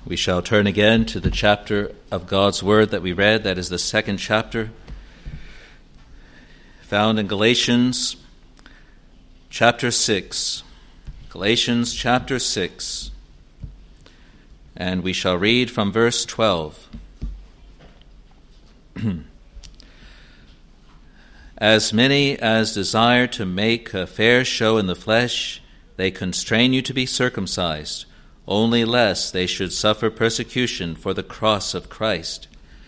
We shall turn again to the chapter of God's Word that we read. That is the second chapter, found in Galatians chapter 6. Galatians chapter 6. And we shall read from verse 12. As many as desire to make a fair show in the flesh, they constrain you to be circumcised, only lest they should suffer persecution for the cross of Christ.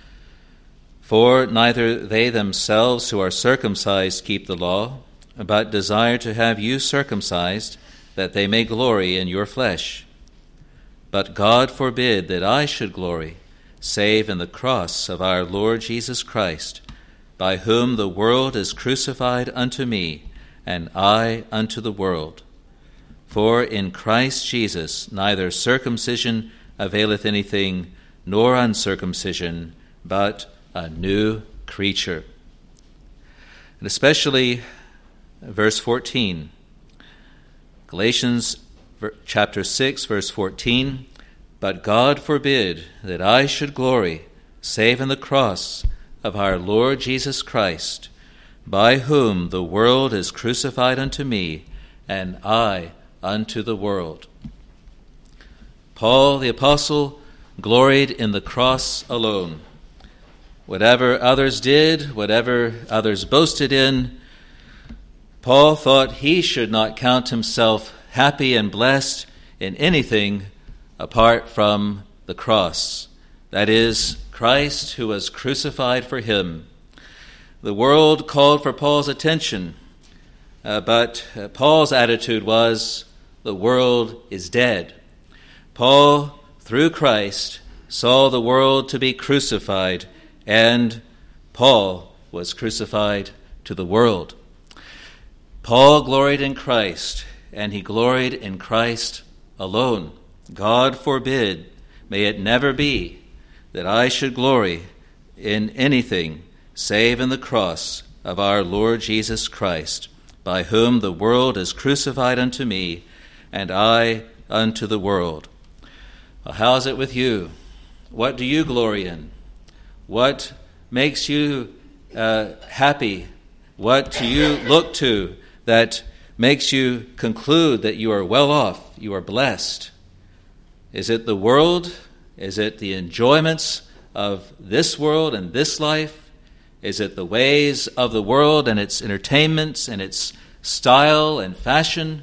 For neither they themselves who are circumcised keep the law, but desire to have you circumcised, that they may glory in your flesh. But God forbid that I should glory, save in the cross of our Lord Jesus Christ, by whom the world is crucified unto me, and I unto the world. For in Christ Jesus neither circumcision availeth anything, nor uncircumcision, but a new creature. And especially verse 14. Galatians chapter 6, verse 14. But God forbid that I should glory, save in the cross of our Lord Jesus Christ, by whom the world is crucified unto me, and I unto the world. Paul the apostle gloried in the cross alone. Whatever others did, whatever others boasted in, Paul thought he should not count himself happy and blessed in anything apart from the cross. That is, Christ who was crucified for him. The world called for Paul's attention, but Paul's attitude was, the world is dead. Paul, through Christ, saw the world to be crucified, and Paul was crucified to the world. Paul gloried in Christ, and he gloried in Christ alone. God forbid, may it never be, that I should glory in anything save in the cross of our Lord Jesus Christ, by whom the world is crucified unto me, and I unto the world. Well, how is it with you? What do you glory in? What makes you happy? What do you look to that makes you conclude that you are well off, you are blessed? Is it the world? Is it the enjoyments of this world and this life? Is it the ways of the world and its entertainments and its style and fashion?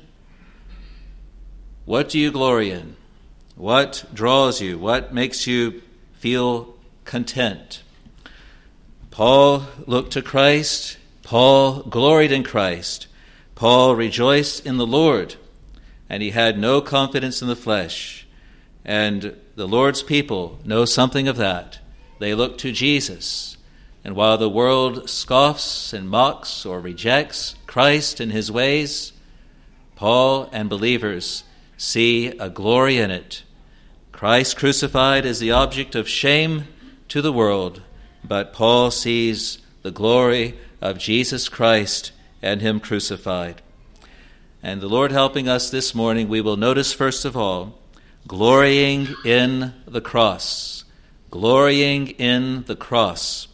What do you glory in? What draws you? What makes you feel content? Paul looked to Christ. Paul gloried in Christ. Paul rejoiced in the Lord, and he had no confidence in the flesh. And the Lord's people know something of that. They look to Jesus. And while the world scoffs and mocks or rejects Christ and his ways, Paul and believers see a glory in it. Christ crucified is the object of shame to the world, but Paul sees the glory of Jesus Christ and him crucified. And the Lord helping us this morning, we will notice first of all, glorying in the cross. Glorying in the cross.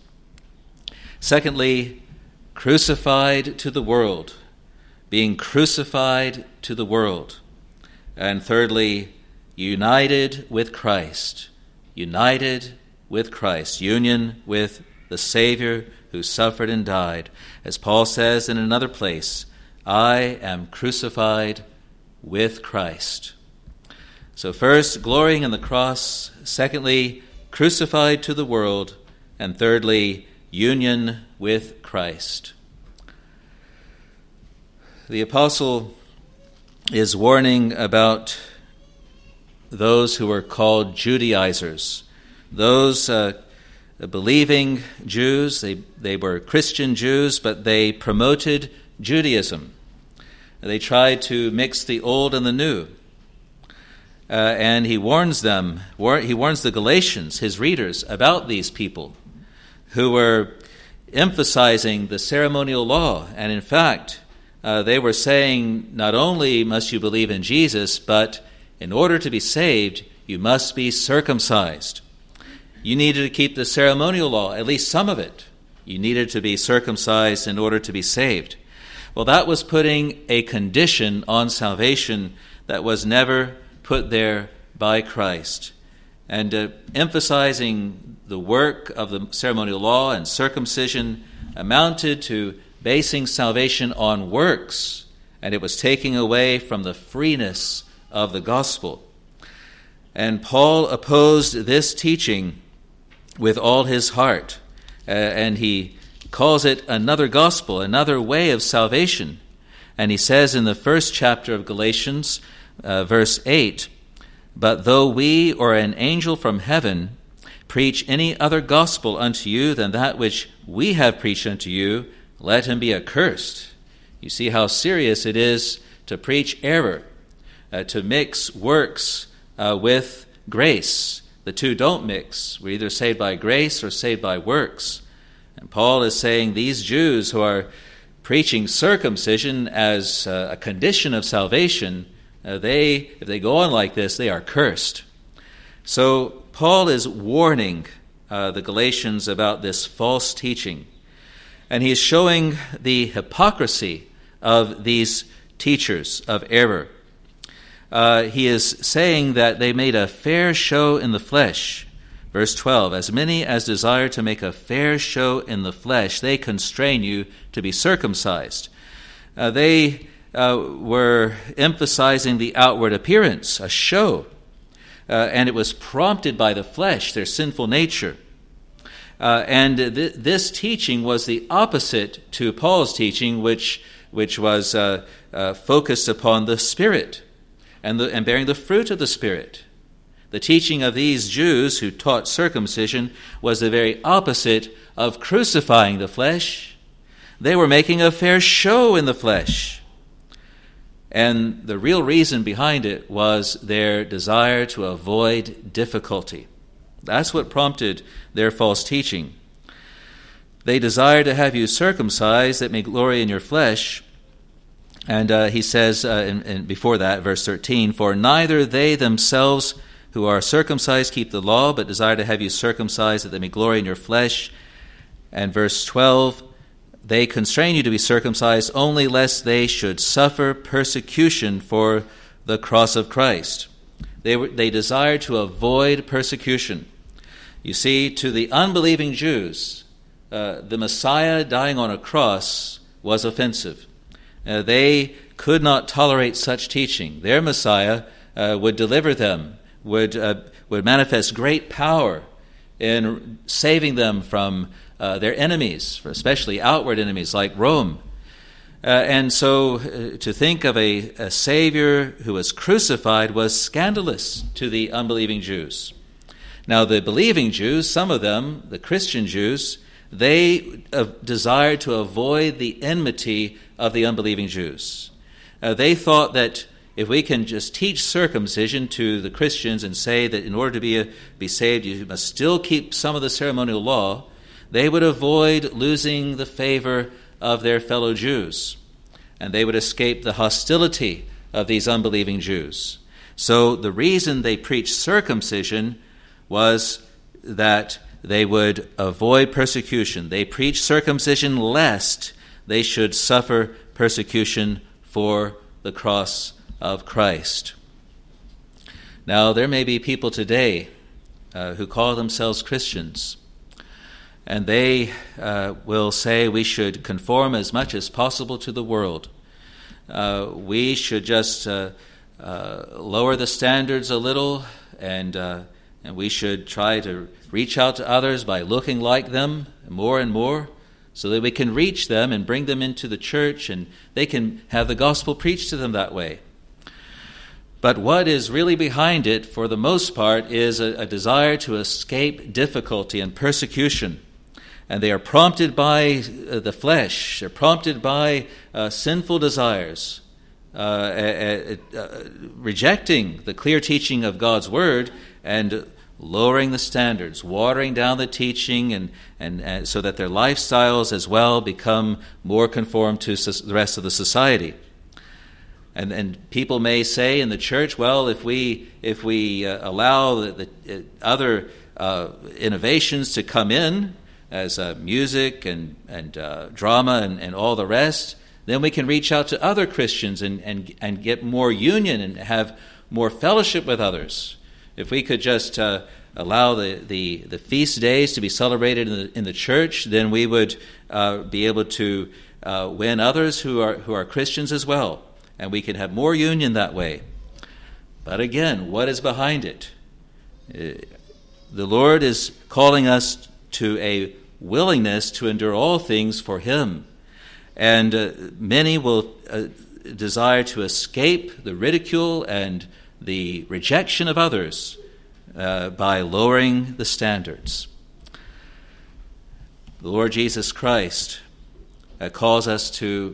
Secondly, crucified to the world. Being crucified to the world. And thirdly, united with Christ. United with Christ. Union with the Savior who suffered and died. As Paul says in another place, I am crucified with Christ. So first, glorying in the cross. Secondly, crucified to the world. And thirdly, union with Christ. The apostle is warning about those who are called Judaizers. Those believing Jews, they were Christian Jews, but they promoted Judaism. They tried to mix the old and the new. And he warns them, he warns the Galatians, his readers, about these people who were emphasizing the ceremonial law. And in fact, they were saying, not only must you believe in Jesus, but in order to be saved, you must be circumcised. You needed to keep the ceremonial law, at least some of it. You needed to be circumcised in order to be saved. Well, that was putting a condition on salvation that was never put there by Christ. And emphasizing the work of the ceremonial law and circumcision amounted to basing salvation on works, and it was taking away from the freeness of the gospel. And Paul opposed this teaching with all his heart, and he calls it another gospel, another way of salvation. And he says in the first chapter of Galatians, verse 8, "But though we or an angel from heaven preach any other gospel unto you than that which we have preached unto you, let him be accursed." You see how serious it is to preach error, to mix works with grace. The two don't mix. We're either saved by grace or saved by works. And Paul is saying these Jews who are preaching circumcision as a condition of salvation, if they go on like this, they are cursed. So Paul is warning the Galatians about this false teaching. And he is showing the hypocrisy of these teachers of error. He is saying that they made a fair show in the flesh. Verse 12, "As many as desire to make a fair show in the flesh, they constrain you to be circumcised." They were emphasizing the outward appearance, a show, and it was prompted by the flesh, their sinful nature. And this teaching was the opposite to Paul's teaching, which was focused upon the Spirit and bearing the fruit of the Spirit. The teaching of these Jews who taught circumcision was the very opposite of crucifying the flesh. They were making a fair show in the flesh. And the real reason behind it was their desire to avoid difficulty. That's what prompted their false teaching. They desire to have you circumcised that may glory in your flesh. And he says before that, verse 13, "For neither they themselves who are circumcised keep the law, but desire to have you circumcised that they may glory in your flesh." And verse 12, "They constrain you to be circumcised only lest they should suffer persecution for the cross of Christ." They desired to avoid persecution. You see, to the unbelieving Jews, the Messiah dying on a cross was offensive. They could not tolerate such teaching. Their Messiah would deliver them, would manifest great power in saving them from their enemies, especially outward enemies like Rome. And so to think of a Savior who was crucified was scandalous to the unbelieving Jews. Now the believing Jews, some of them, the Christian Jews, they desired to avoid the enmity of the unbelieving Jews. They thought that if we can just teach circumcision to the Christians and say that in order to be saved you must still keep some of the ceremonial law, they would avoid losing the favor of their fellow Jews, and they would escape the hostility of these unbelieving Jews. So the reason they preached circumcision was that they would avoid persecution. They preached circumcision lest they should suffer persecution for the cross of Christ. Now, there may be people today who call themselves Christians, and they will say we should conform as much as possible to the world. We should just lower the standards a little, and we should try to reach out to others by looking like them more and more, so that we can reach them and bring them into the church, and they can have the gospel preached to them that way. But what is really behind it, for the most part, is a desire to escape difficulty and persecution. And they are prompted by the flesh. They're prompted by sinful desires, rejecting the clear teaching of God's word and lowering the standards, watering down the teaching, and so that their lifestyles as well become more conformed to the rest of the society. And people may say in the church, well, if we allow the other innovations to come in, as music and drama and all the rest, then we can reach out to other Christians and get more union and have more fellowship with others. If we could just allow the feast days to be celebrated in the church, then we would be able to win others who are Christians as well, and we can have more union that way. But again, what is behind it? The Lord is calling us to a willingness to endure all things for Him. And many will desire to escape the ridicule and the rejection of others by lowering the standards. The Lord Jesus Christ calls us to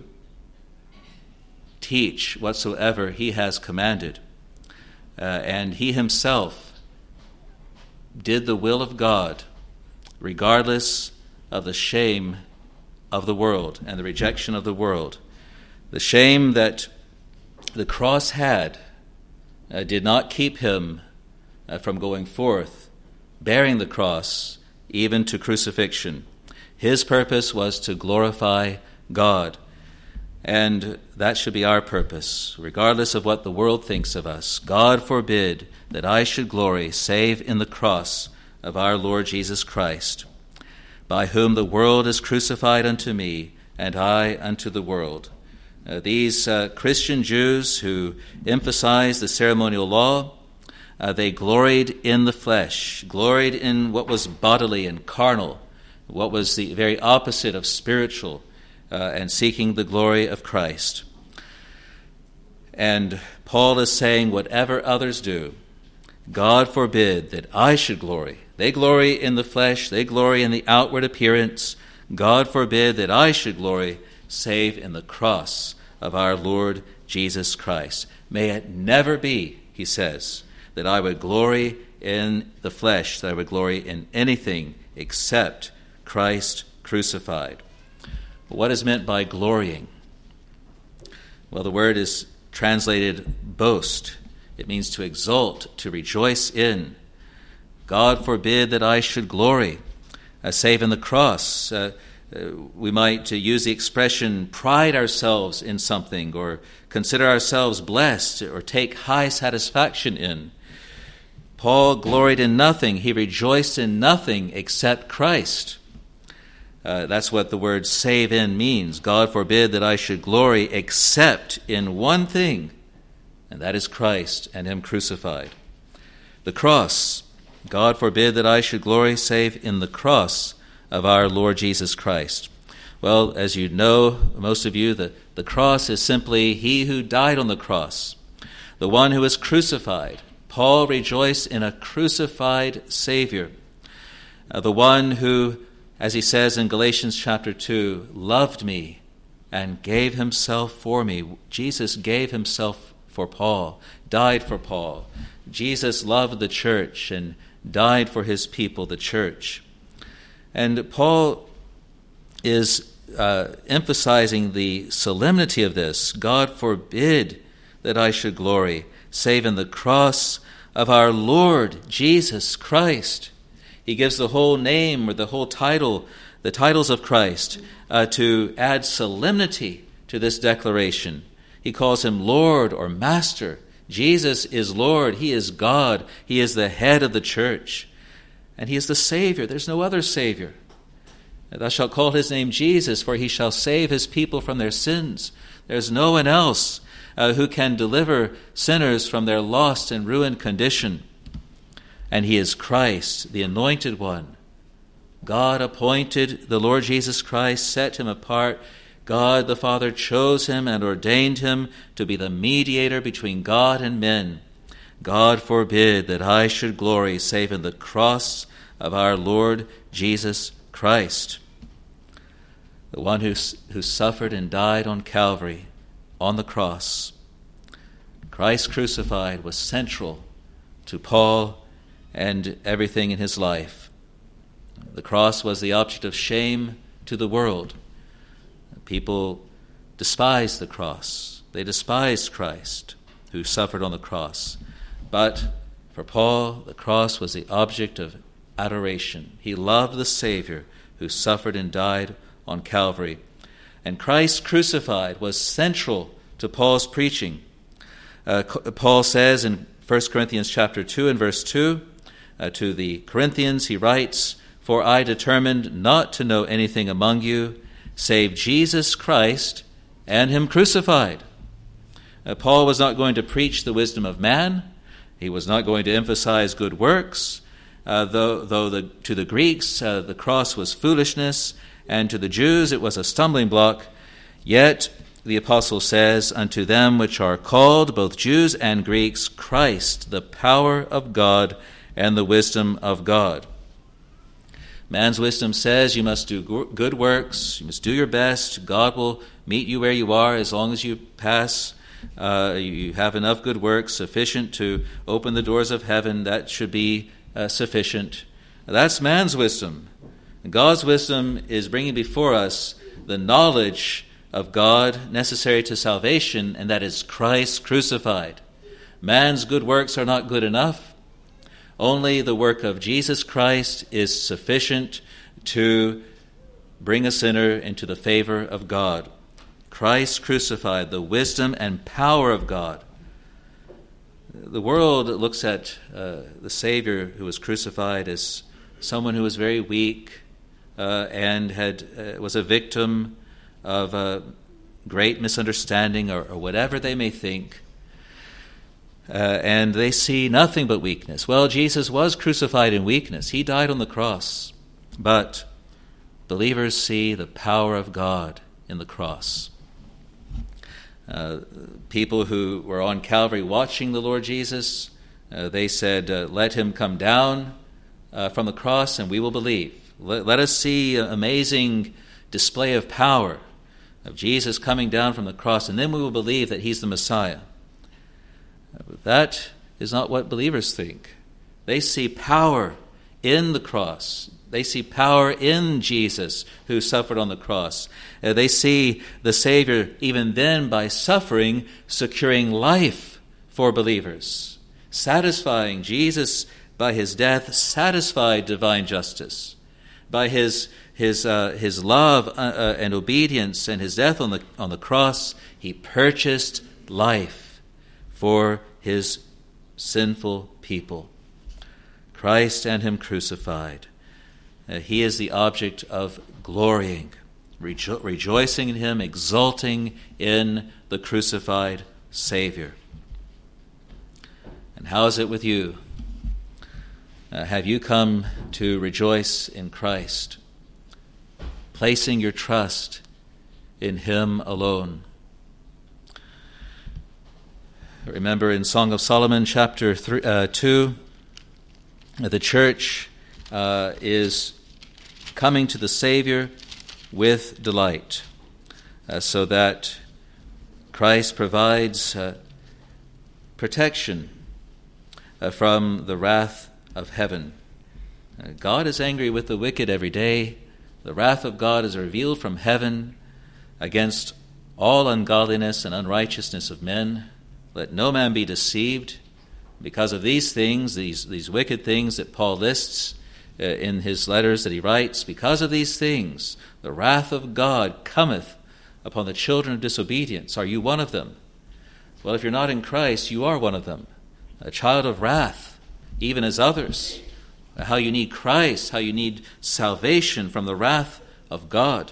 teach whatsoever He has commanded. And He Himself did the will of God, regardless of the shame of the world and the rejection of the world. The shame that the cross had did not keep Him from going forth, bearing the cross, even to crucifixion. His purpose was to glorify God, and that should be our purpose, regardless of what the world thinks of us. God forbid that I should glory save in the cross of our Lord Jesus Christ, by whom the world is crucified unto me, and I unto the world. These Christian Jews who emphasized the ceremonial law, they gloried in the flesh, gloried in what was bodily and carnal, what was the very opposite of spiritual, and seeking the glory of Christ. And Paul is saying, whatever others do, God forbid that I should glory. They glory in the flesh, they glory in the outward appearance. God forbid that I should glory save in the cross of our Lord Jesus Christ. May it never be, he says, that I would glory in the flesh, that I would glory in anything except Christ crucified. What is meant by glorying? Well, the word is translated boast. It means to exult, to rejoice in. God forbid that I should glory, save in the cross. We might use the expression pride ourselves in something, or consider ourselves blessed, or take high satisfaction in. Paul gloried in nothing. He rejoiced in nothing except Christ. That's what the word save in means. God forbid that I should glory except in one thing, and that is Christ and Him crucified. The cross. God forbid that I should glory save in the cross of our Lord Jesus Christ. Well, as you know, most of you, the cross is simply He who died on the cross, the one who was crucified. Paul rejoiced in a crucified Savior, the one who, as he says in Galatians chapter 2, loved me and gave Himself for me. Jesus gave Himself for Paul, died for Paul. Jesus loved the church and died for His people, the church. And Paul is emphasizing the solemnity of this. God forbid that I should glory, save in the cross of our Lord Jesus Christ. He gives the whole name or the whole title, the titles of Christ, to add solemnity to this declaration. He calls Him Lord or Master. Jesus is Lord. He is God. He is the head of the church. And He is the Savior. There's no other Savior. Thou shalt call His name Jesus, for He shall save His people from their sins. There's no one else who can deliver sinners from their lost and ruined condition. And He is Christ, the Anointed One. God appointed the Lord Jesus Christ, set Him apart. God the Father chose Him and ordained Him to be the mediator between God and men. God forbid that I should glory save in the cross of our Lord Jesus Christ, the one who suffered and died on Calvary, on the cross. Christ crucified was central to Paul and everything in his life. The cross was the object of shame to the world. People despised the cross. They despised Christ, who suffered on the cross. But for Paul, the cross was the object of adoration. He loved the Savior who suffered and died on Calvary. And Christ crucified was central to Paul's preaching. Paul says in 1 Corinthians chapter 2 and verse 2, to the Corinthians he writes, "For I determined not to know anything among you save Jesus Christ and him crucified." Paul was not going to preach the wisdom of man. He was not going to emphasize good works, though to the Greeks the cross was foolishness, and to the Jews it was a stumbling block. Yet the apostle says, "Unto them which are called, both Jews and Greeks, Christ, the power of God and the wisdom of God." Man's wisdom says you must do good works, you must do your best, God will meet you where you are as long as you pass. You have enough good works sufficient to open the doors of heaven. That should be sufficient. That's man's wisdom. God's wisdom is bringing before us the knowledge of God necessary to salvation, and that is Christ crucified. Man's good works are not good enough. Only the work of Jesus Christ is sufficient to bring a sinner into the favor of God. Christ crucified, the wisdom and power of God. The world looks at the Savior who was crucified as someone who was very weak and was a victim of a great misunderstanding or whatever they may think. And they see nothing but weakness. Well, Jesus was crucified in weakness. He died on the cross. But believers see the power of God in the cross. People who were on Calvary watching the Lord Jesus, they said, "Let him come down from the cross and we will believe. Let us see an amazing display of power of Jesus coming down from the cross, and then we will believe that he's the Messiah." But that is not what believers think. They see power in the cross. They see power in Jesus who suffered on the cross. They see the Savior even then by suffering, securing life for believers. Satisfying Jesus by his death, satisfied divine justice. By his love and obedience and his death on the cross, he purchased life for his sinful people. Christ and him crucified. He is the object of glorying, rejoicing in him, exulting in the crucified Savior. And how is it with you? Have you come to rejoice in Christ, placing your trust in him alone? Remember in Song of Solomon chapter 2, the church is coming to the Savior with delight, so that Christ provides protection from the wrath of heaven. God is angry with the wicked every day. The wrath of God is revealed from heaven against all ungodliness and unrighteousness of men. Let no man be deceived. Because of these things, these wicked things that Paul lists in his letters that he writes, because of these things, the wrath of God cometh upon the children of disobedience. Are you one of them? Well, if you're not in Christ, you are one of them, a child of wrath, even as others. How you need Christ, how you need salvation from the wrath of God.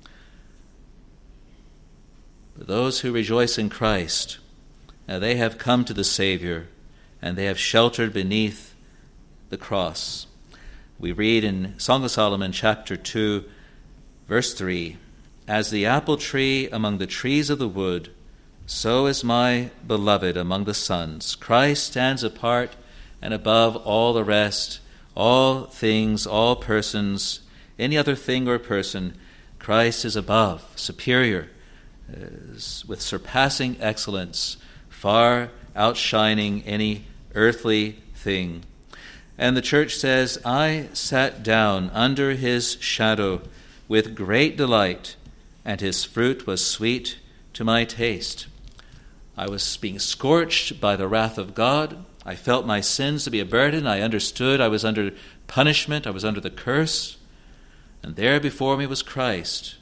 But those who rejoice in Christ, they have come to the Savior, and they have sheltered beneath the cross. We read in Song of Solomon chapter 2, verse 3, "As the apple tree among the trees of the wood, so is my beloved among the sons. Christ stands apart and above all the rest, all things, all persons, any other thing or person. Christ is above, superior, with surpassing excellence, far outshining any earthly thing." And the church says, "I sat down under his shadow with great delight, and his fruit was sweet to my taste." I was being scorched by the wrath of God. I felt my sins to be a burden. I understood I was under punishment. I was under the curse. And there before me was Christ.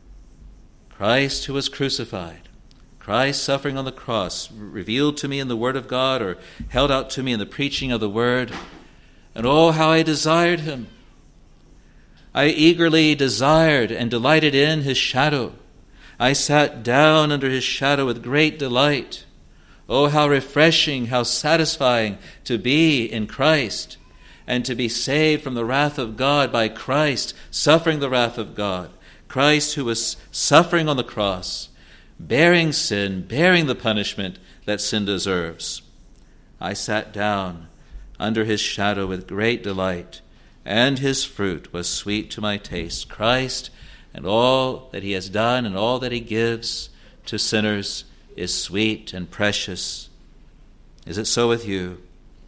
Christ who was crucified. Christ suffering on the cross, revealed to me in the Word of God or held out to me in the preaching of the Word. And oh, how I desired him. I eagerly desired and delighted in his shadow. I sat down under his shadow with great delight. Oh, how refreshing, how satisfying to be in Christ and to be saved from the wrath of God by Christ, suffering the wrath of God. Christ who was suffering on the cross, bearing sin, bearing the punishment that sin deserves. I sat down under his shadow with great delight, and his fruit was sweet to my taste. Christ and all that he has done and all that he gives to sinners is sweet and precious. Is it so with you?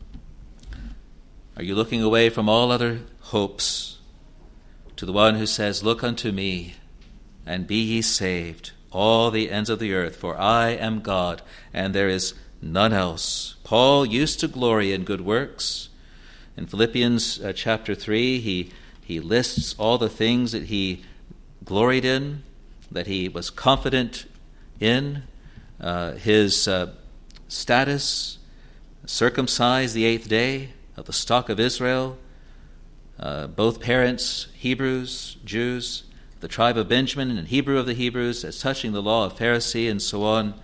Are you looking away from all other hopes to the one who says, "Look unto me, and be ye saved, all the ends of the earth, for I am God, and there is none else"? Paul used to glory in good works. In Philippians chapter 3, he lists all the things that he gloried in, that he was confident in. His status, circumcised the 8th day, of the stock of Israel, both parents Hebrews, Jews, the tribe of Benjamin and Hebrew of the Hebrews, as touching the law of Pharisee and so on.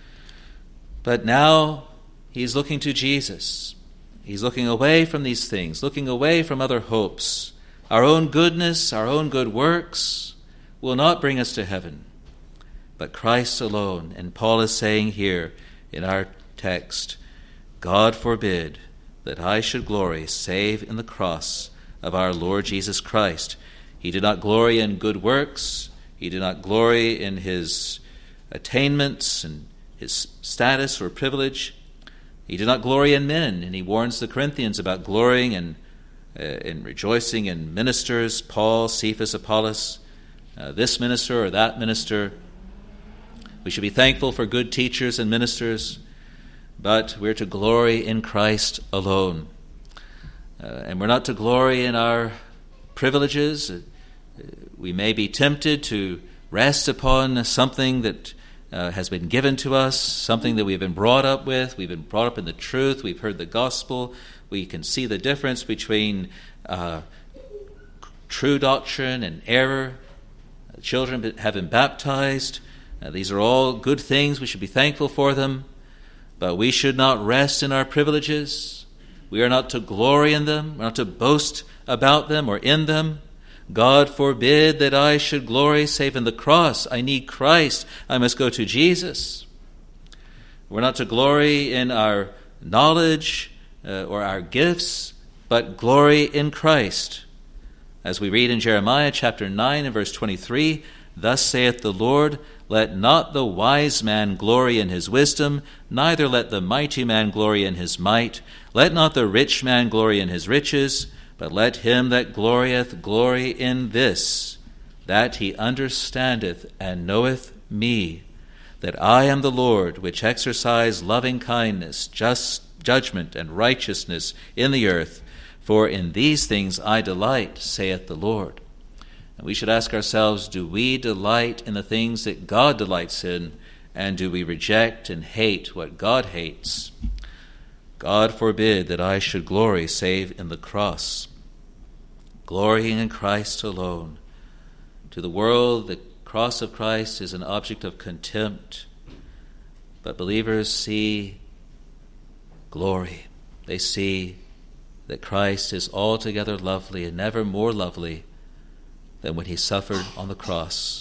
But now he's looking to Jesus. He's looking away from these things, looking away from other hopes. Our own goodness, our own good works will not bring us to heaven, but Christ alone. And Paul is saying here in our text, God forbid that I should glory save in the cross of our Lord Jesus Christ. He did not glory in good works. He did not glory in his attainments and his status or privilege. He did not glory in men, and he warns the Corinthians about glorying and rejoicing in ministers, Paul, Cephas, Apollos, this minister or that minister. We should be thankful for good teachers and ministers, but we're to glory in Christ alone. And we're not to glory in our privileges. We may be tempted to rest upon something that has been given to us, something that we've been brought up with. We've been brought up in the truth. We've heard the gospel. We can see the difference between true doctrine and error. Children have been baptized. These are all good things. We should be thankful for them. But we should not rest in our privileges. We are not to glory in them. We're not to boast about them or in them. God forbid that I should glory save in the cross. I need Christ. I must go to Jesus. We're not to glory in our knowledge or our gifts, but glory in Christ. As we read in Jeremiah chapter 9 and verse 23, "Thus saith the Lord, let not the wise man glory in his wisdom, neither let the mighty man glory in his might. Let not the rich man glory in his riches, but let him that glorieth glory in this, that he understandeth and knoweth me, that I am the Lord, which exercise loving kindness, just judgment, and righteousness in the earth. For in these things I delight, saith the Lord." And we should ask ourselves, do we delight in the things that God delights in, and do we reject and hate what God hates? God forbid that I should glory save in the cross. Glorying in Christ alone. To the world, the cross of Christ is an object of contempt, but believers see glory. They see that Christ is altogether lovely and never more lovely than when he suffered on the cross.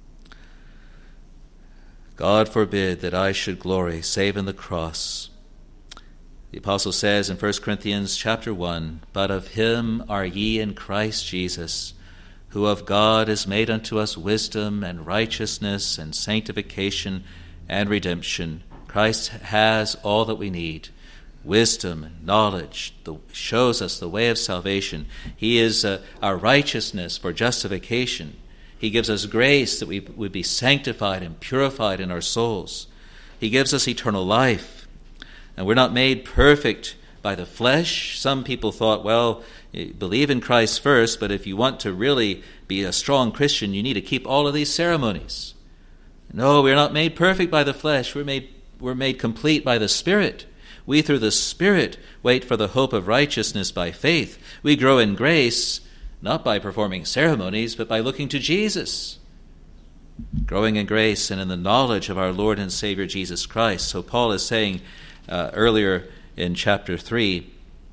God forbid that I should glory save in the cross. The apostle says in 1 Corinthians chapter 1, "But of him are ye in Christ Jesus, who of God is made unto us wisdom and righteousness and sanctification and redemption." Christ has all that we need. Wisdom and knowledge shows us the way of salvation. He is our righteousness for justification. He gives us grace that we would be sanctified and purified in our souls. He gives us eternal life. And we're not made perfect by the flesh. Some people thought, well, believe in Christ first, but if you want to really be a strong Christian, you need to keep all of these ceremonies. No, we're not made perfect by the flesh. We're made complete by the Spirit. We, through the Spirit, wait for the hope of righteousness by faith. We grow in grace, not by performing ceremonies, but by looking to Jesus. Growing in grace and in the knowledge of our Lord and Savior Jesus Christ. So Paul is saying earlier in chapter 3,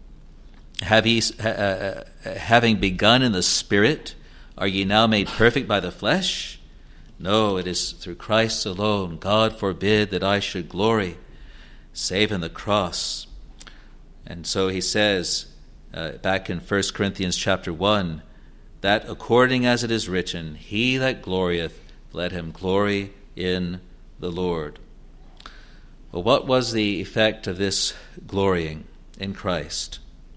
having begun in the Spirit, are ye now made perfect by the flesh? No, it is through Christ alone. God forbid that I should glory, save in the cross. And so he says, back in 1 Corinthians chapter 1, that according as it is written, he that glorieth, let him glory in the Lord. Well, what was the effect of this glorying in Christ?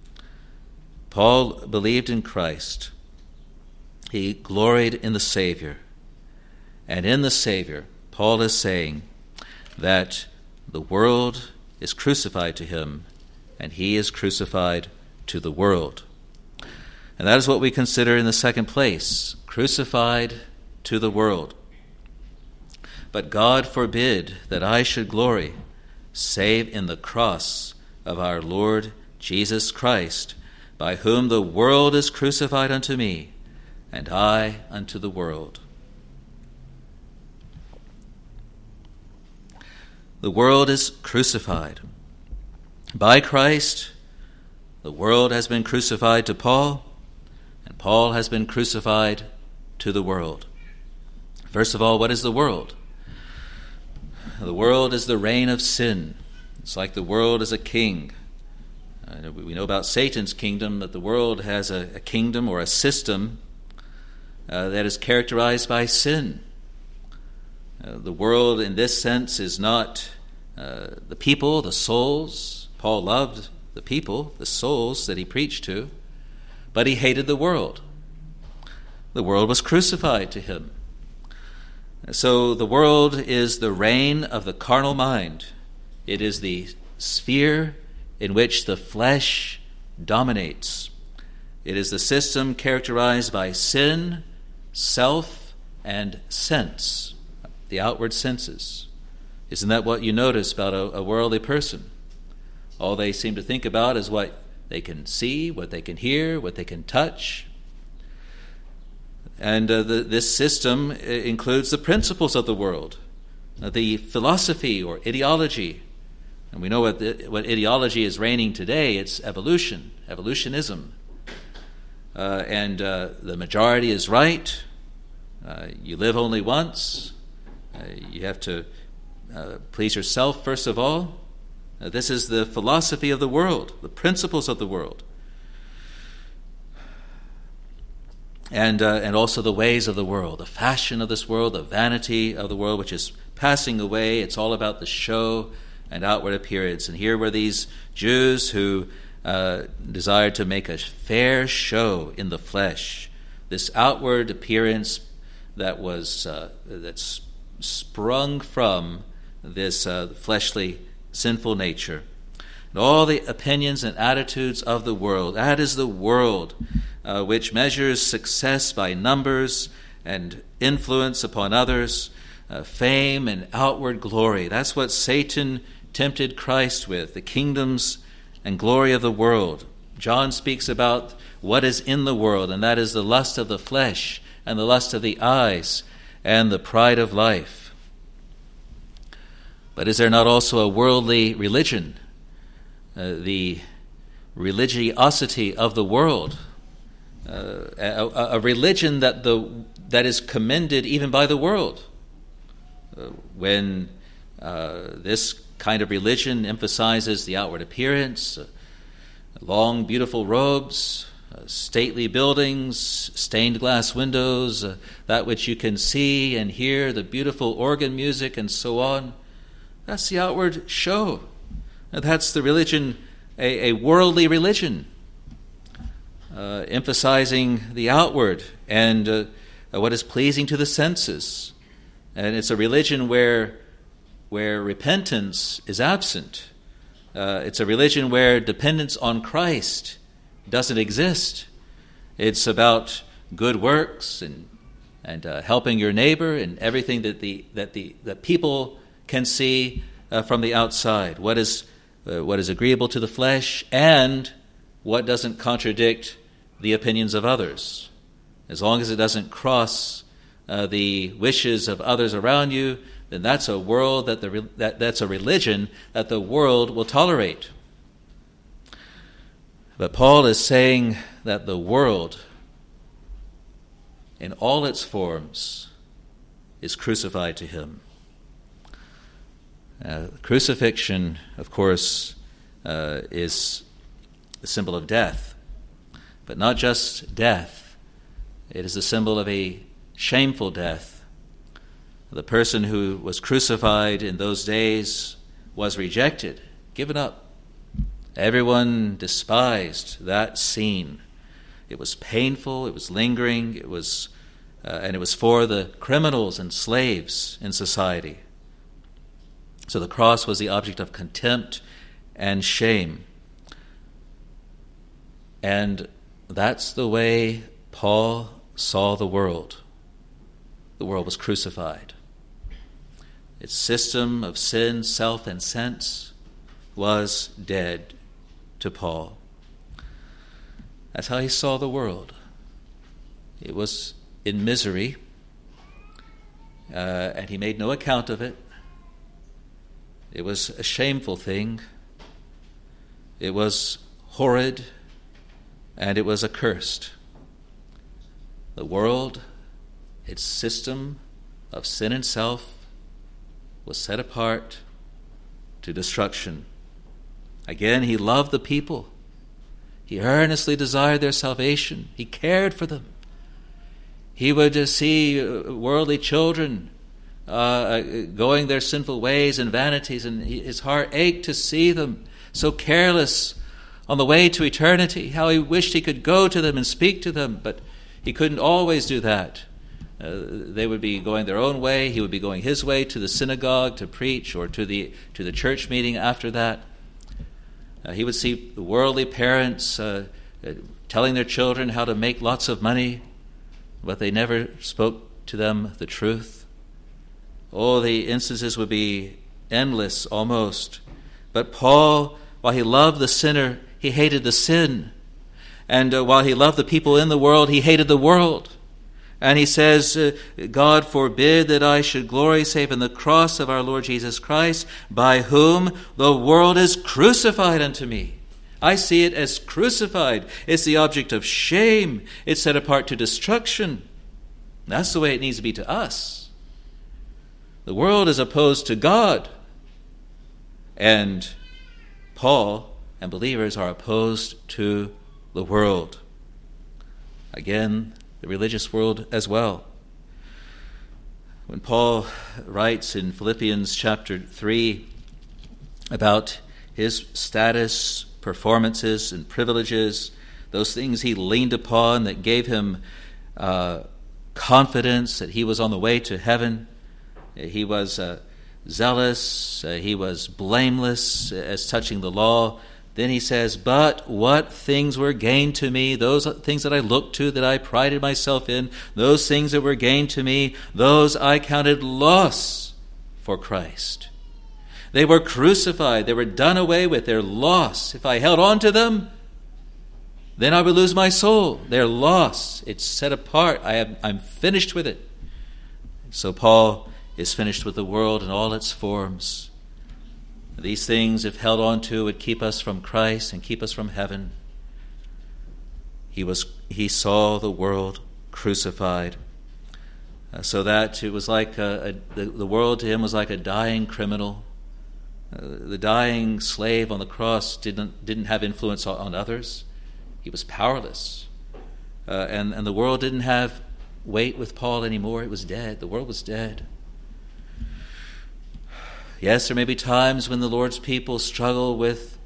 Paul believed in Christ. He gloried in the Savior. And in the Savior, Paul is saying that the world is crucified to him, and he is crucified to the world. And that is what we consider in the second place, crucified to the world. But God forbid that I should glory, save in the cross of our Lord Jesus Christ, by whom the world is crucified unto me, and I unto the world. The world is crucified. By Christ, the world has been crucified to Paul, and Paul has been crucified to the world. First of all, what is the world? The world is the reign of sin. It's like the world is a king. We know about Satan's kingdom, that the world has a kingdom or a system that is characterized by sin. The world in this sense is not the people, the souls. Paul loved the people, the souls that he preached to, but he hated the world. The world was crucified to him. So the world is the reign of the carnal mind. It is the sphere in which the flesh dominates. It is the system characterized by sin, self, and sense, the outward senses. Isn't that what you notice about a worldly person? All they seem to think about is what they can see, what they can hear, what they can touch. And this system includes the principles of the world, the philosophy or ideology. And we know what ideology is reigning today. It's evolutionism. And the majority is right. You live only once. You have to please yourself first of all. This is the philosophy of the world, the principles of the world. And also the ways of the world, the fashion of this world, the vanity of the world, which is passing away. It's all about the show and outward appearance. And here were these Jews who desired to make a fair show in the flesh. This outward appearance that was that sprung from this fleshly, sinful nature. And all the opinions and attitudes of the world. That is the world which measures success by numbers and influence upon others, fame and outward glory. That's what Satan tempted Christ with, the kingdoms and glory of the world. John speaks about what is in the world, and that is the lust of the flesh and the lust of the eyes and the pride of life. But is there not also a worldly religion, the religiosity of the world, a religion that is commended even by the world? When this kind of religion emphasizes the outward appearance, long, beautiful robes, stately buildings, stained glass windows, that which you can see and hear, the beautiful organ music and so on. That's the outward show. That's the religion, a worldly religion, emphasizing the outward and what is pleasing to the senses. And it's a religion where where repentance is absent. It's a religion where dependence on Christ doesn't exist. It's about good works and helping your neighbor and everything that people can see from the outside. What is agreeable to the flesh and what doesn't contradict the opinions of others. As long as it doesn't cross the wishes of others around you, then that's a world that's a religion that the world will tolerate. But Paul is saying that the world, in all its forms, is crucified to him. Crucifixion, of course, is the symbol of death, but not just death. It is a symbol of a shameful death. The person who was crucified in those days was rejected, given up. Everyone despised that scene. It was painful, it was lingering, it was for the criminals and slaves in society. So the cross was the object of contempt and shame. And that's the way Paul saw the world. The world was crucified. Its system of sin, self, and sense was dead to Paul. That's how he saw the world. It was in misery, and he made no account of it. It was a shameful thing. It was horrid, and it was accursed. The world, its system of sin and self, was set apart to destruction. Again, he loved the people. He earnestly desired their salvation. He cared for them. He would see worldly children going their sinful ways and vanities, and his heart ached to see them so careless on the way to eternity. How he wished he could go to them and speak to them, but he couldn't always do that. They would be going their own way. He would be going his way to the synagogue to preach, or to the church meeting after that. He would see worldly parents telling their children how to make lots of money, but they never spoke to them the truth. Oh, the instances would be endless almost. But Paul, while he loved the sinner, he hated the sin. And while he loved the people in the world, he hated the world. And he says, God forbid that I should glory save in the cross of our Lord Jesus Christ, by whom the world is crucified unto me. I see it as crucified. It's the object of shame. It's set apart to destruction. That's the way it needs to be to us. The world is opposed to God. And Paul and believers are opposed to the world. Again, the religious world as well. When Paul writes in Philippians chapter 3 about his status, performances, and privileges, those things he leaned upon that gave him confidence that he was on the way to heaven, he was zealous, he was blameless as touching the law. Then he says, but what things were gained to me, those things that I looked to, that I prided myself in, those things that were gained to me, those I counted loss for Christ. They were crucified. They were done away with. They're lost. If I held on to them, then I would lose my soul. They're lost. It's set apart. I'm finished with it. So Paul is finished with the world in all its forms. These things, if held on to, would keep us from Christ and keep us from heaven. He saw the world crucified, so that it was like the world to him was like a dying criminal. The dying slave on the cross didn't have influence on others. He was powerless, and the world didn't have weight with Paul anymore. It was dead. The world was dead. Yes, there may be times when the Lord's people struggle with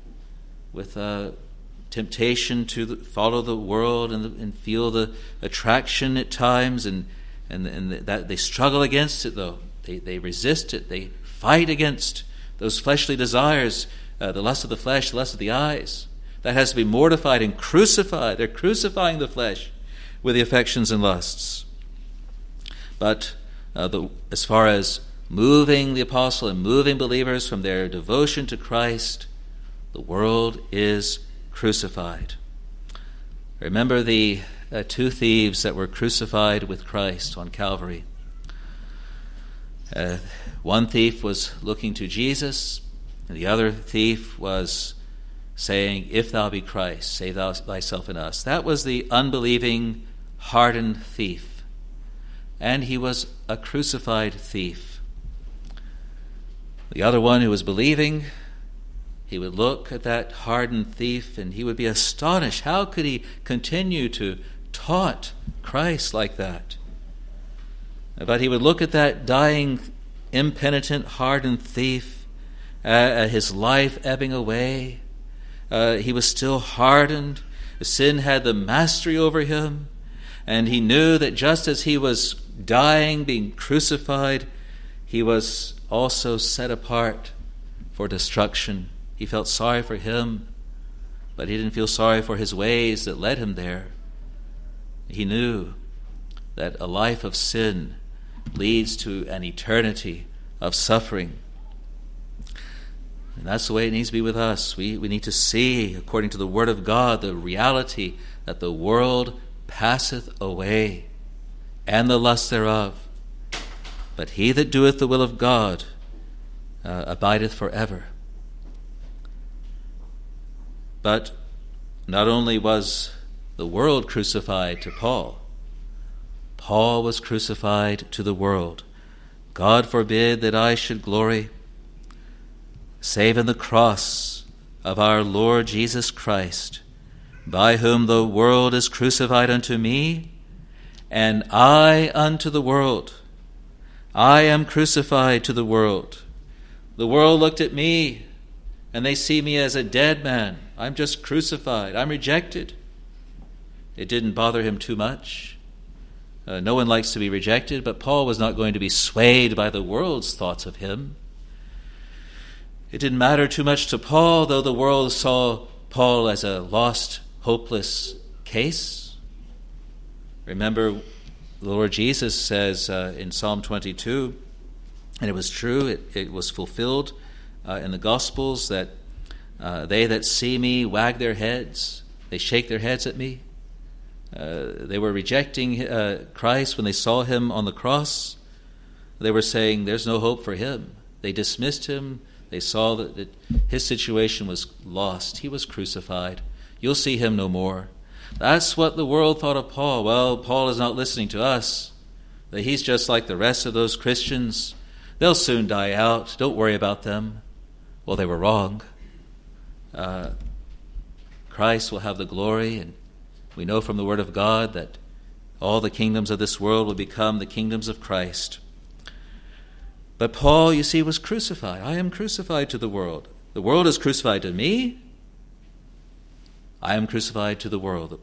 temptation to follow the world and feel the attraction at times, and that they struggle against it, though. They resist it. They fight against those fleshly desires, the lust of the flesh, the lust of the eyes. That has to be mortified and crucified. They're crucifying the flesh with the affections and lusts. But as far as moving the apostle and moving believers from their devotion to Christ, the world is crucified. Remember the two thieves that were crucified with Christ on Calvary. One thief was looking to Jesus, and the other thief was saying, "If thou be Christ, save thou thyself and us." That was the unbelieving, hardened thief. And he was a crucified thief. The other one who was believing, he would look at that hardened thief and he would be astonished. How could he continue to taunt Christ like that? But he would look at that dying, impenitent, hardened thief, his life ebbing away. He was still hardened. Sin had the mastery over him. And he knew that just as he was dying, being crucified, he was also set apart for destruction. He felt sorry for him, but he didn't feel sorry for his ways that led him there. He knew that a life of sin leads to an eternity of suffering. And that's the way it needs to be with us. We need to see, according to the Word of God, the reality that the world passeth away, and the lust thereof. But he that doeth the will of God abideth forever. But not only was the world crucified to Paul, Paul was crucified to the world. God forbid that I should glory save in the cross of our Lord Jesus Christ, by whom the world is crucified unto me, and I unto the world. I am crucified to the world. The world looked at me, and they see me as a dead man. I'm just crucified. I'm rejected. It didn't bother him too much. No one likes to be rejected, but Paul was not going to be swayed by the world's thoughts of him. It didn't matter too much to Paul, though the world saw Paul as a lost, hopeless case. Remember, the Lord Jesus says in Psalm 22, and it was true, it was fulfilled in the Gospels, that they that see me wag their heads, they shake their heads at me. They were rejecting Christ when they saw him on the cross. They were saying, there's no hope for him. They dismissed him. They saw that his situation was lost. He was crucified. You'll see him no more. That's what the world thought of Paul. Well, Paul is not listening to us. That he's just like the rest of those Christians. They'll soon die out. Don't worry about them. Well, they were wrong. Christ will have the glory, and we know from the Word of God that all the kingdoms of this world will become the kingdoms of Christ. But Paul, you see, was crucified. I am crucified to the world. The world is crucified to me. I am crucified to the world.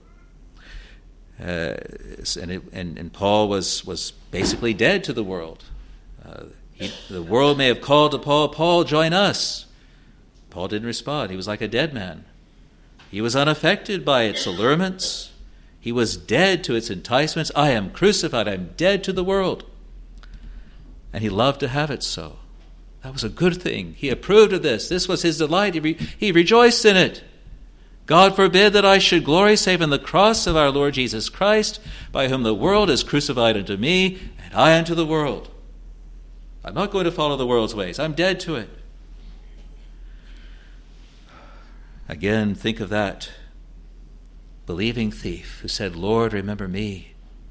And Paul was basically dead to the world. The world may have called to Paul, Paul, join us. Paul didn't respond. He was like a dead man. He was unaffected by its allurements. He was dead to its enticements. I am crucified. I am dead to the world. And he loved to have it so. That was a good thing. He approved of this. This was his delight. He rejoiced in it. God forbid that I should glory save in the cross of our Lord Jesus Christ, by whom the world is crucified unto me, and I unto the world. I'm not going to follow the world's ways. I'm dead to it. Again, think of that believing thief who said, Lord, remember me.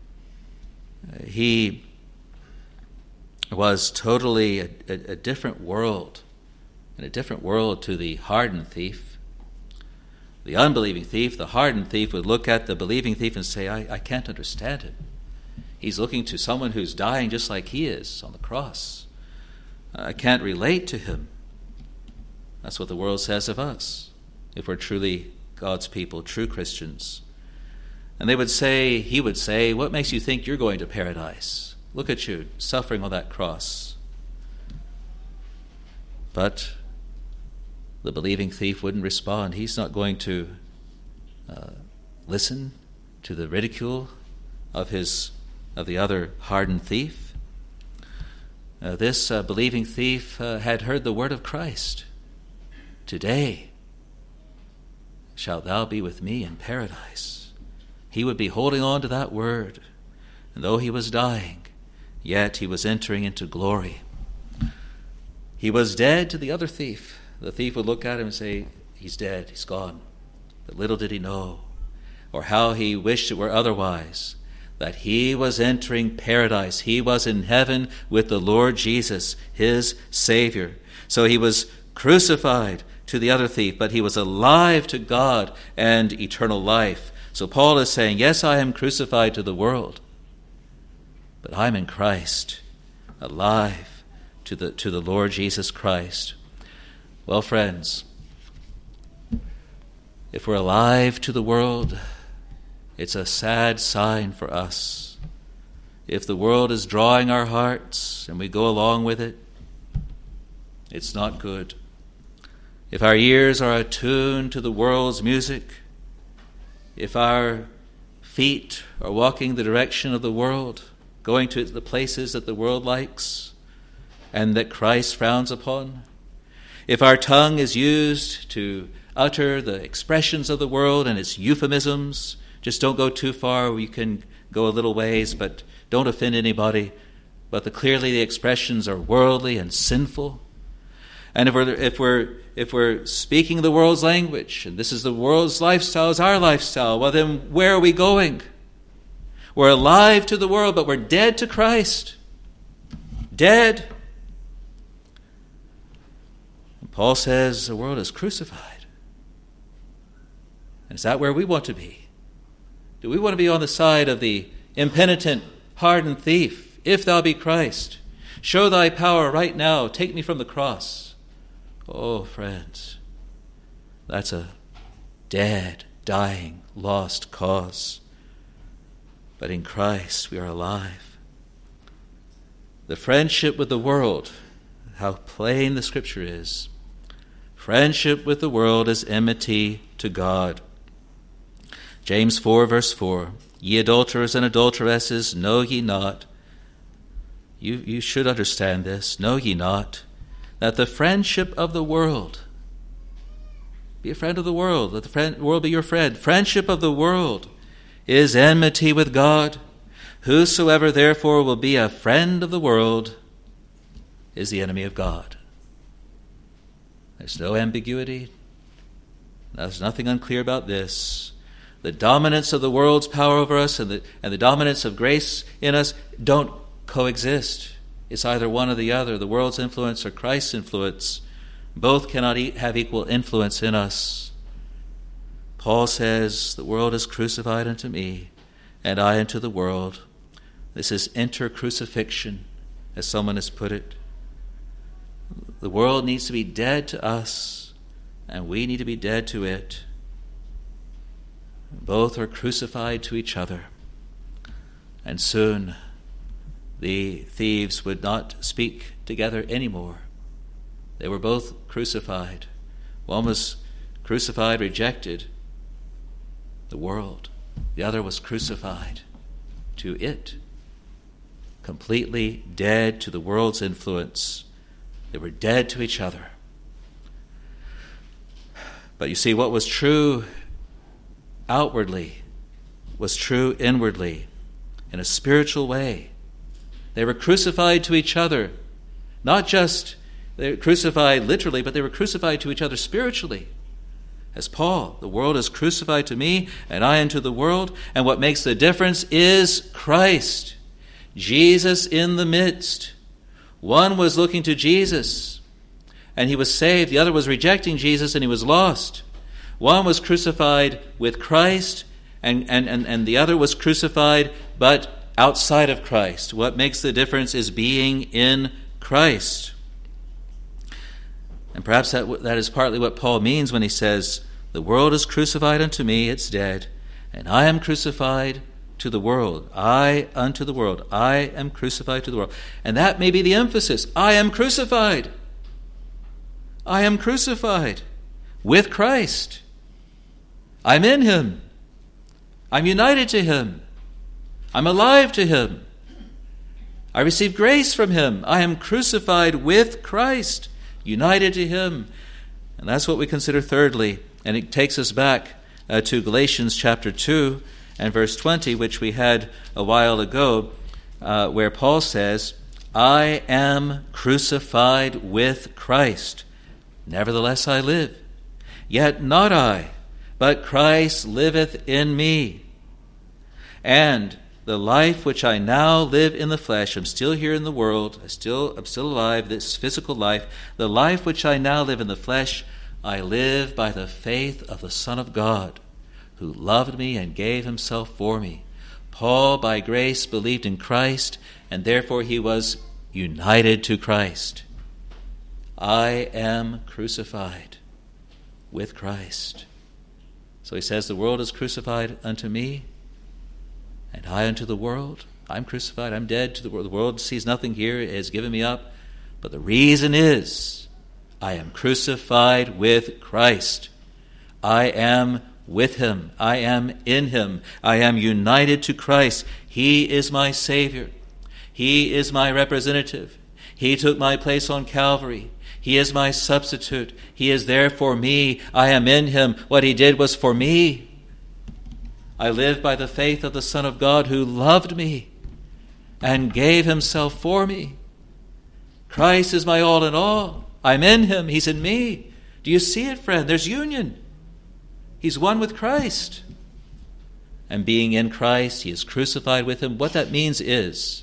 He was totally a different world, and a different world to the hardened thief. The unbelieving thief, the hardened thief, would look at the believing thief and say, I can't understand him. He's looking to someone who's dying just like he is on the cross. I can't relate to him. That's what the world says of us, if we're truly God's people, true Christians. And he would say, what makes you think you're going to paradise? Look at you, suffering on that cross. But the believing thief wouldn't respond. He's not going to listen to the ridicule of the other hardened thief. This believing thief had heard the word of Christ. Today shalt thou be with me in paradise. He would be holding on to that word. And though he was dying, yet he was entering into glory. He was dead to the other thief. The thief would look at him and say, he's dead, he's gone. But little did he know, or how he wished it were otherwise, that he was entering paradise. He was in heaven with the Lord Jesus, his Savior. So he was crucified to the other thief, but he was alive to God and eternal life. So Paul is saying, yes, I am crucified to the world, but I'm in Christ, alive to the Lord Jesus Christ. Well, friends, if we're alive to the world, it's a sad sign for us. If the world is drawing our hearts and we go along with it, it's not good. If our ears are attuned to the world's music, if our feet are walking the direction of the world, going to the places that the world likes and that Christ frowns upon, if our tongue is used to utter the expressions of the world and its euphemisms, just don't go too far. You can go a little ways, but don't offend anybody. But clearly the expressions are worldly and sinful. And if we're speaking the world's language, and this is the world's lifestyle, is our lifestyle, well then where are we going? We're alive to the world, but we're dead to Christ. Dead. And Paul says the world is crucified. And is that where we want to be? Do we want to be on the side of the impenitent, hardened thief? If thou be Christ, show thy power right now. Take me from the cross. Oh, friends, that's a dead, dying, lost cause. But in Christ we are alive. The friendship with the world, how plain the Scripture is. Friendship with the world is enmity to God. James 4, verse 4, ye adulterers and adulteresses, know ye not, you should understand this, know ye not, that the friendship of the world, be a friend of the world, let the world be your friend, friendship of the world is enmity with God. Whosoever therefore will be a friend of the world is the enemy of God. There's no ambiguity. There's nothing unclear about this. The dominance of the world's power over us and the dominance of grace in us don't coexist. It's either one or the other, the world's influence or Christ's influence. Both cannot have equal influence in us. Paul says, the world is crucified unto me, and I unto the world. This is inter-crucifixion, as someone has put it. The world needs to be dead to us, and we need to be dead to it. Both are crucified to each other. And soon the thieves would not speak together anymore. They were both crucified. One was crucified, rejected the world. The other was crucified to it. Completely dead to the world's influence. They were dead to each other. But you see, what was true outwardly was true inwardly in a spiritual way. They were crucified to each other. Not just they were crucified literally, but they were crucified to each other spiritually. As Paul, the world is crucified to me, and I unto the world. And what makes the difference is Christ. Jesus in the midst. One was looking to Jesus, and he was saved. The other was rejecting Jesus, and he was lost. One was crucified with Christ, and the other was crucified, but outside of Christ. What makes the difference is being in Christ. And perhaps that is partly what Paul means when he says, the world is crucified unto me, it's dead, and I am crucified to the world. I unto the world. I am crucified to the world. And that may be the emphasis. I am crucified. I am crucified with Christ. I'm in him. I'm united to him. I'm alive to him. I receive grace from him. I am crucified with Christ, united to him. And that's what we consider thirdly. And it takes us back to Galatians chapter 2 and verse 20, which we had a while ago, where Paul says, I am crucified with Christ. Nevertheless I live. Yet not I, but Christ liveth in me. And the life which I now live in the flesh, I'm still here in the world, I'm still alive, this physical life, the life which I now live in the flesh, I live by the faith of the Son of God, who loved me and gave himself for me. Paul, by grace, believed in Christ, and therefore he was united to Christ. I am crucified with Christ. So he says, the world is crucified unto me, and I unto the world. I'm crucified, I'm dead to the world. The world sees nothing here, it has given me up. But the reason is, I am crucified with Christ. I am with him. I am in him. I am united to Christ. He is my Savior. He is my representative. He took my place on Calvary. He is my substitute. He is there for me. I am in him. What he did was for me. I live by the faith of the Son of God who loved me and gave himself for me. Christ is my all in all. I'm in him. He's in me. Do you see it, friend? There's union. He's one with Christ. And being in Christ, he is crucified with him. What that means is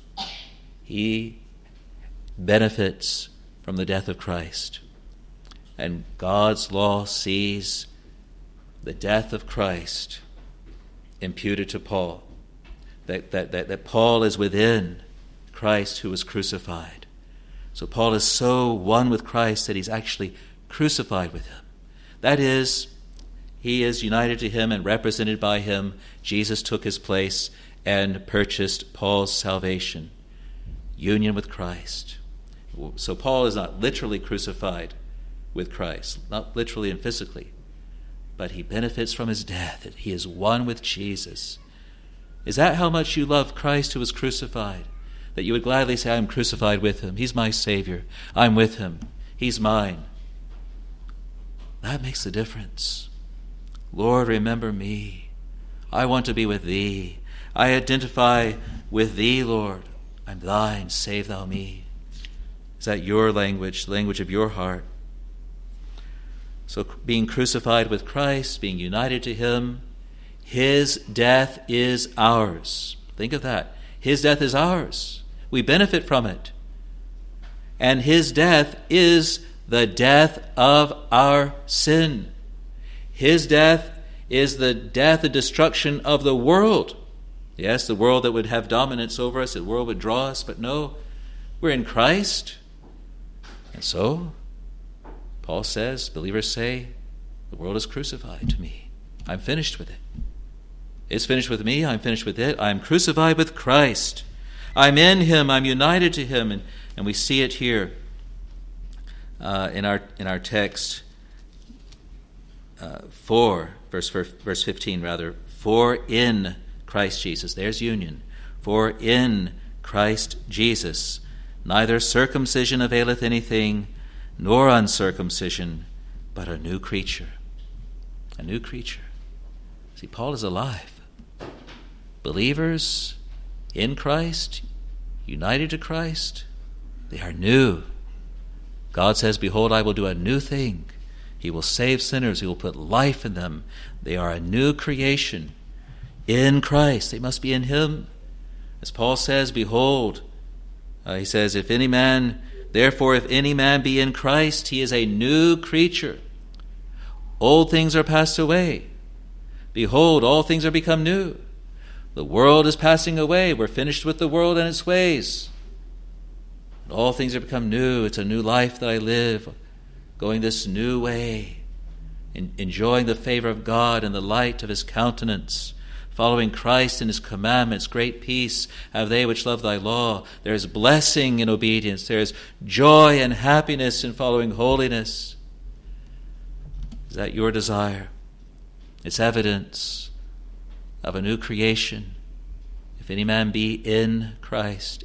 he benefits from the death of Christ. And God's law sees the death of Christ imputed to Paul. That Paul is within Christ who was crucified. So Paul is so one with Christ that he's actually crucified with him. That is, he is united to him and represented by him. Jesus took his place and purchased Paul's salvation. Union with Christ. So Paul is not literally crucified with Christ, not literally and physically, but he benefits from his death. He is one with Jesus. Is that how much you love Christ who was crucified? That you would gladly say, I'm crucified with him. He's my Savior. I'm with him. He's mine. That makes the difference. Lord, remember me. I want to be with thee. I identify with thee, Lord. I'm thine. Save thou me. Is that your language, the language of your heart? So being crucified with Christ, being united to him, his death is ours. Think of that. His death is ours. We benefit from it. And his death is the death of our sin. His death is the death and destruction of the world. Yes, the world that would have dominance over us, the world would draw us, but no, we're in Christ. And so, Paul says, believers say, the world is crucified to me. I'm finished with it. It's finished with me. I'm finished with it. I'm crucified with Christ. I'm in him. I'm united to him. And we see it here in our text. Verse 15 rather. For in Christ Jesus. There's union. For in Christ Jesus neither circumcision availeth anything, nor uncircumcision, but a new creature. A new creature. See, Paul is alive. Believers in Christ, united to Christ, they are new. God says, behold, I will do a new thing. He will save sinners. He will put life in them. They are a new creation in Christ. They must be in him. As Paul says, behold, he says, if any man be in Christ, he is a new creature. Old things are passed away. Behold, all things are become new. The world is passing away. We're finished with the world and its ways. All things have become new. It's a new life that I live, going this new way, enjoying the favor of God and the light of his countenance, Following Christ and his commandments, great peace have they which love thy law. There is blessing in obedience. There is joy and happiness in following holiness. Is that your desire? It's evidence of a new creation. If any man be in Christ.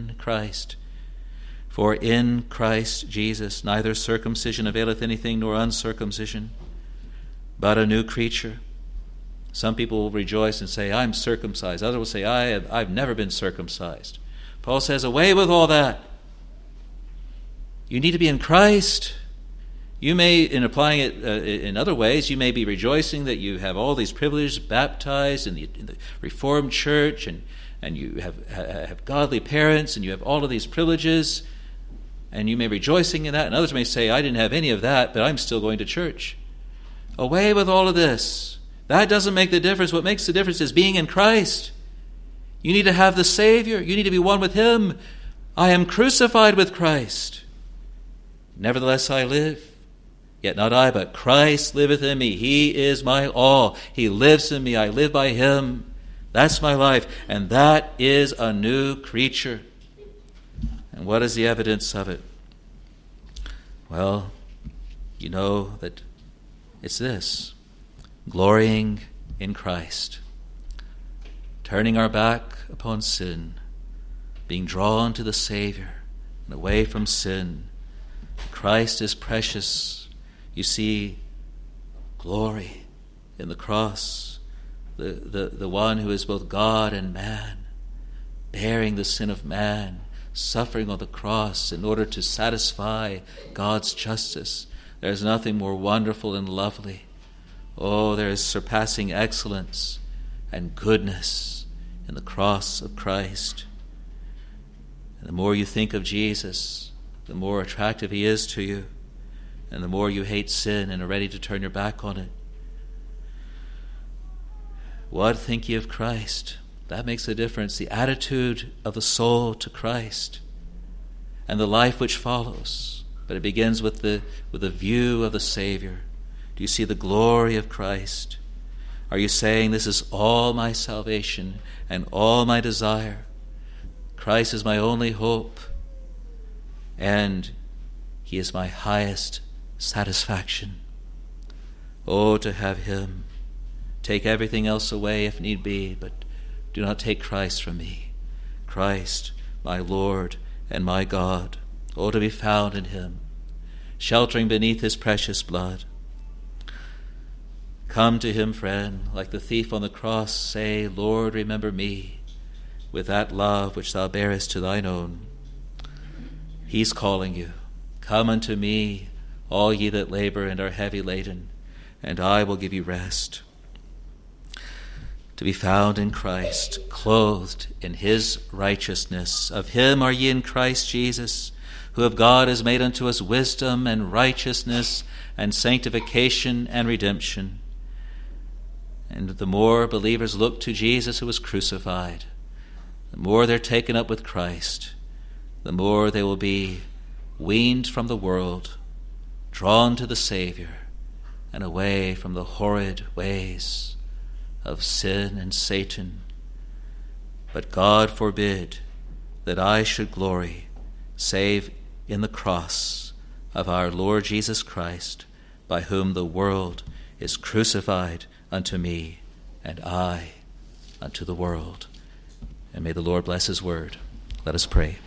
For in Christ Jesus neither circumcision availeth anything nor uncircumcision, but a new creature. Some people will rejoice and say, I'm circumcised. Others will say, I've never been circumcised. Paul says, away with all that. You need to be in Christ. You may, in applying it in other ways, you may be rejoicing that you have all these privileges, baptized in the Reformed Church, and you have godly parents, and you have all of these privileges, and you may be rejoicing in that. And others may say, I didn't have any of that, but I'm still going to church. Away with all of this. That doesn't make the difference. What makes the difference is being in Christ. You need to have the Savior. You need to be one with him. I am crucified with Christ. Nevertheless I live. Yet not I, but Christ liveth in me. He is my all. He lives in me. I live by him. That's my life. And that is a new creature. And what is the evidence of it? Well, you know that it's this. Glorying in Christ. Turning our back upon sin. Being drawn to the Savior and away from sin. Christ is precious. You see glory in the cross. The one who is both God and man, bearing the sin of man, suffering on the cross in order to satisfy God's justice. There is nothing more wonderful and lovely. Oh, there is surpassing excellence and goodness in the cross of Christ. And the more you think of Jesus, the more attractive he is to you, and the more you hate sin and are ready to turn your back on it. What think ye of Christ? That makes a difference. The attitude of the soul to Christ and the life which follows. But it begins with the view of the Savior. Do you see the glory of Christ? Are you saying, this is all my salvation and all my desire? Christ is my only hope, and he is my highest satisfaction. Oh, to have him. Take everything else away if need be, but do not take Christ from me. Christ, my Lord and my God. Oh, to be found in him, sheltering beneath his precious blood. Come to him, friend, like the thief on the cross. Say, Lord, remember me with that love which thou bearest to thine own. He's calling you. Come unto me, all ye that labor and are heavy laden, and I will give you rest. To be found in Christ, clothed in his righteousness. Of him are ye in Christ Jesus, who of God is made unto us wisdom and righteousness and sanctification and redemption. And the more believers look to Jesus who was crucified, the more they're taken up with Christ, the more they will be weaned from the world, drawn to the Savior, and away from the horrid ways of sin and Satan. But God forbid that I should glory save in the cross of our Lord Jesus Christ, by whom the world is crucified unto me, and I unto the world. And may the Lord bless his word. Let us pray.